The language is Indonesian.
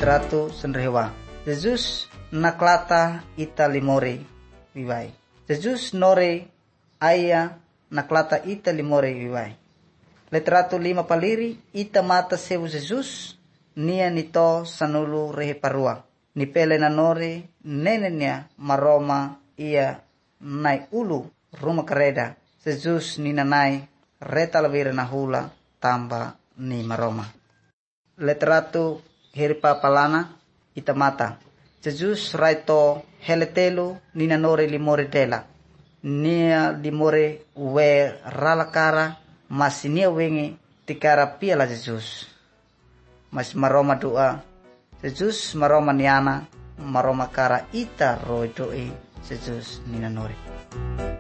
Letratu senrewa. Jesus naklata ita limore viwai. Jesus nore aya naklata ita limore viwai. Letratu 5 paliri ita mata sewu Jesus nia nito sanulu rehe parua. Nipele nanore nenenya maroma ia nai ulu rumah kereda. Jesus ninanai reta lawira nahula tamba ni maroma. Letratu hiripa palana ita mata. Jesus raito heletelu ninanore limore dela. Nia limore we ralakara masinia wengi tikara piala Jesus. Mas maroma doa Jesus maroma niana maroma kara ita roidoi Jesus ninanore.